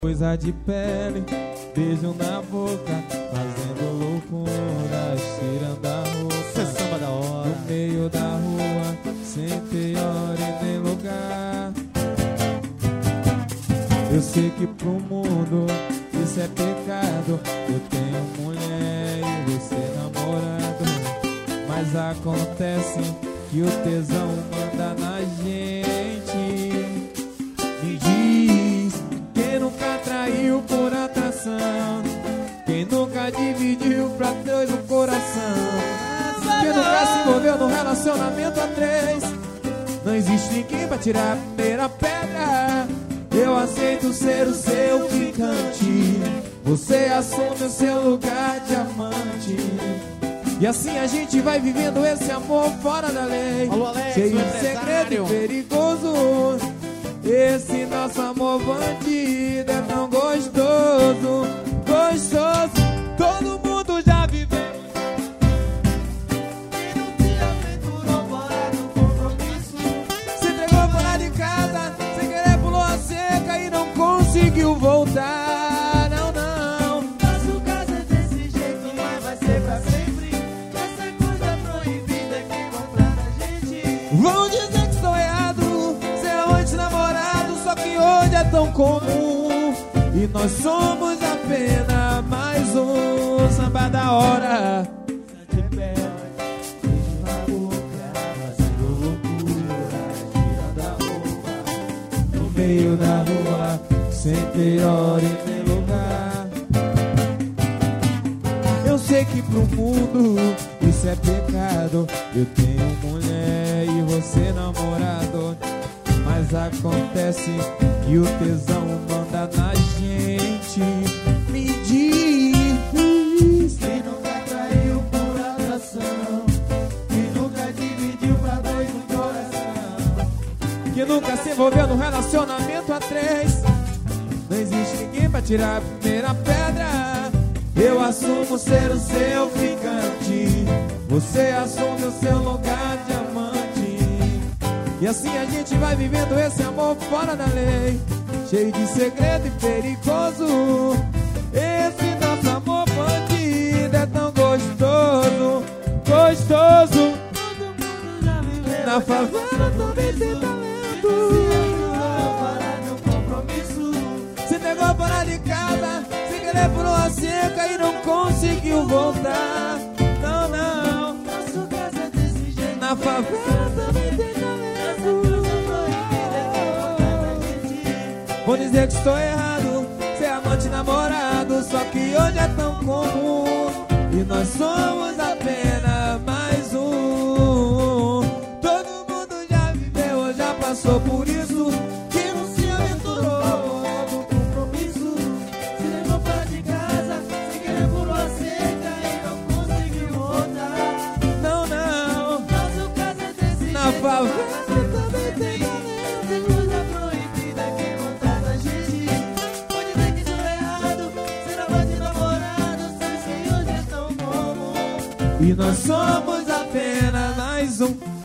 Coisa de pele, beijo na boca, fazendo loucuras, tirando a roupa. Samba da hora. No meio da rua, sem ter hora e nem lugar. Eu sei que pro mundo isso é pecado. Eu tenho mulher e você namorado, mas acontece que o tesão manda na gente. Me diz quem nunca traiu por atração, quem nunca dividiu pra dois o coração, quem nunca se envolveu num relacionamento a três. Não existe ninguém pra tirar a primeira pedra. Eu aceito ser o seu ficante, você assume o seu lugar de amante. E assim a gente vai vivendo esse amor fora da lei. Alô, Alex, cheio de segredo e perigoso. Esse nosso amor bandido é tão gostoso, gostoso. Todo mundo já viveu. Quem não se aventurou fora do compromisso, Se entregou fora de casa, sem querer pulou a cerca e não conseguiu voltar. Não, não. nosso caso é desse jeito, mas vai ser pra sempre. Essa coisa proibida que vão pra na gente. Vão dizer que estou errado, ser amante namorado, só que hoje é tão comum. E nós somos apenas mais um samba da hora. De pé, beijo na boca, fazendo loucura, tirando a roupa. No meio da rua, sem ter hora e nem lugar. Eu sei que pro mundo isso é pecado. Eu tenho mulher e você namorado, mas acontece que o tesão manda na gente. Me diz Quem nunca traiu por atração, quem nunca dividiu pra dois no coração. que nunca se envolveu num relacionamento a três. Não existe ninguém pra tirar a primeira pedra. Eu assumo ser o seu ficante, você assume o seu lugar de amante. E assim a gente vai vivendo esse amor fora da lei, cheio de segredo e perigoso. Esse nosso amor bandido é tão gostoso, gostoso. Todo mundo já viveu. Na favela também tem talento. Fora do compromisso, Se pegou fora de casa, sem querer pulou a cerca e não conseguiu voltar. Não, não. nosso caso é desse jeito. Na favela também tem talento. Vou dizer que estou errado, ser amante namorado, só que hoje é tão comum. E nós somos apenas mais um. Todo mundo já viveu, já passou por isso. Quem não se aventurou no compromisso, se levou fora de casa, sem querer pulou a cerca e não conseguiu voltar. Não, não. Nosso caso é desse Na jeito. favela também tem Essa coisa proibida que vontade da gente. Pode ver que estou errado, ser amante namorado, sei que hoje é tão comum. e nós somos apenas mais um.